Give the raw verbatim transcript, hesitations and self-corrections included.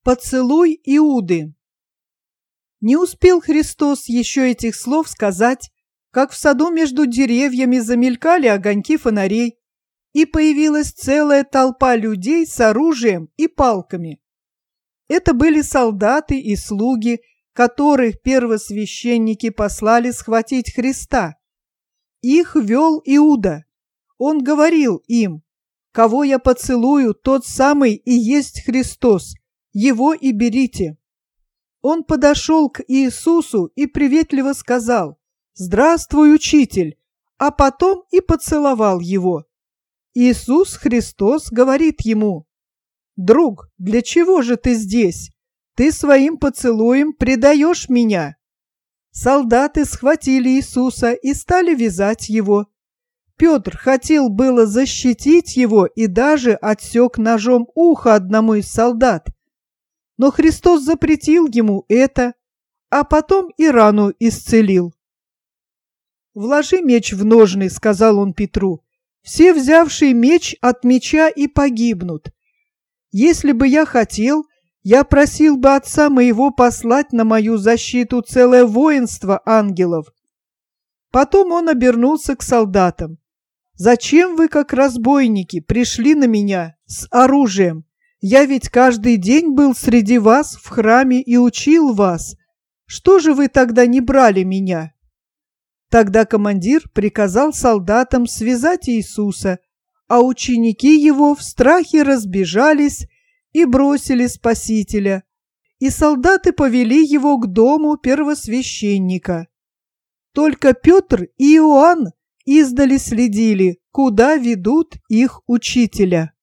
Поцелуй Иуды. Не успел Христос еще этих слов сказать, как в саду между деревьями замелькали огоньки фонарей, и появилась целая толпа людей с оружием и палками. Это были солдаты и слуги, которых первосвященники послали схватить Христа. Их вел Иуда. Он говорил им: «Кого я поцелую, тот самый и есть Христос, его и берите». Он подошел к Иисусу и приветливо сказал: «Здравствуй, учитель», а потом и поцеловал его. Иисус Христос говорит ему: «Друг, для чего же ты здесь? Ты своим поцелуем предаешь меня». Солдаты схватили Иисуса и стали вязать его. Петр хотел было защитить его и даже отсек ножом ухо одному из солдат. Но Христос запретил ему это, а потом и рану исцелил. «Вложи меч в ножны», — сказал он Петру. «Все, взявшие меч, от меча и погибнут. Если бы я хотел, я просил бы Отца моего послать на мою защиту целое воинство ангелов». Потом он обернулся к солдатам. «Зачем вы, как разбойники, пришли на меня с оружием? Я ведь каждый день был среди вас в храме и учил вас. Что же вы тогда не брали меня?» Тогда командир приказал солдатам связать Иисуса, а ученики его в страхе разбежались и бросили Спасителя, и солдаты повели его к дому первосвященника. Только Петр и Иоанн издали следили, куда ведут их учителя.